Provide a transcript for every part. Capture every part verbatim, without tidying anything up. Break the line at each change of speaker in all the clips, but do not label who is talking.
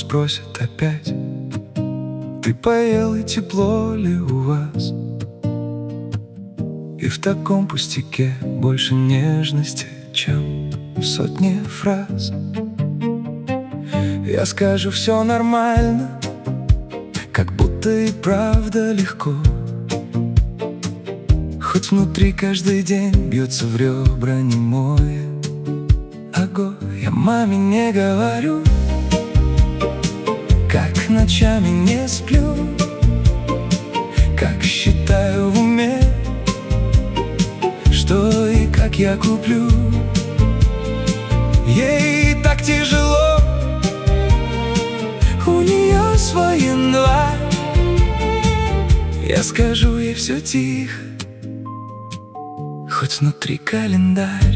спросит опять: ты поел и тепло ли у вас? И в таком пустяке больше нежности, чем в сотне фраз. Я скажу: все нормально, как будто и правда легко. Хоть внутри каждый день бьется в ребра немое огонь. Я маме не говорю, как ночами не сплю, как считаю в уме, что и как я куплю. Ей так тяжело, у нее свой январь. Я скажу ей все тихо, хоть внутри календарь.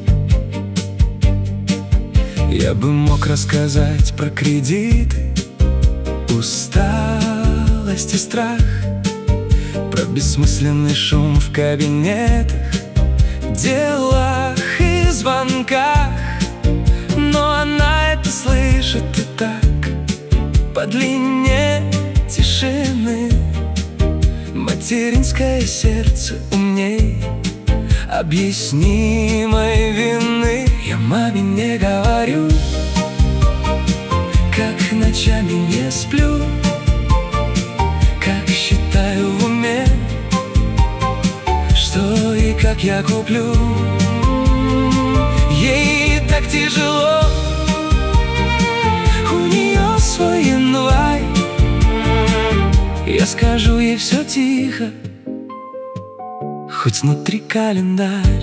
Я бы мог рассказать про кредиты, усталость и страх, про бессмысленный шум в кабинетах, делах и звонках. Но она это слышит и так, по длине тишины. Материнское сердце умней объяснимой вины. Я маме не говорю, как ночами не сплю, как считаю в уме, что и как я куплю. Ей так тяжело, у нее свой январь. Я скажу ей все тихо, хоть внутри календарь.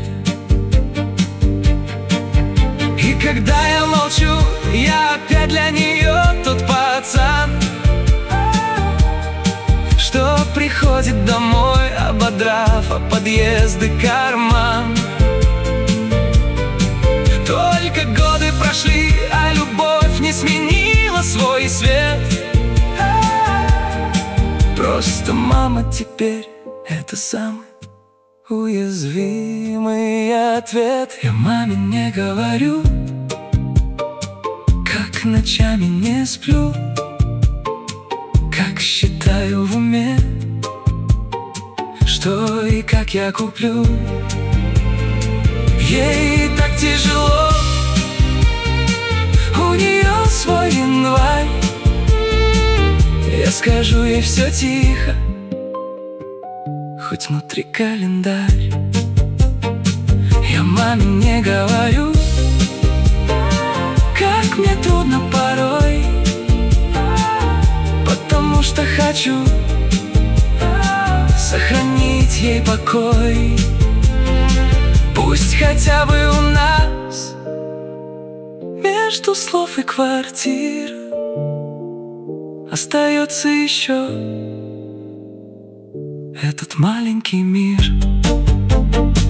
И когда я молчу, я опять для нее тот пацан, что приходит домой, ободрав о подъезды карман. Только годы прошли, а любовь не сменила свой свет. Просто мама теперь — это самый уязвимый ответ. Я маме не говорю, как ночами не сплю, как считаю в уме, что и как я куплю. Ей так тяжело, у нее свой январь. Я скажу ей все тихо, хоть внутри календарь. Я маме не говорю, как мне трудно порой, потому что хочу сохранить ей покой. Пусть хотя бы у нас между слов и квартир остается еще этот маленький мир.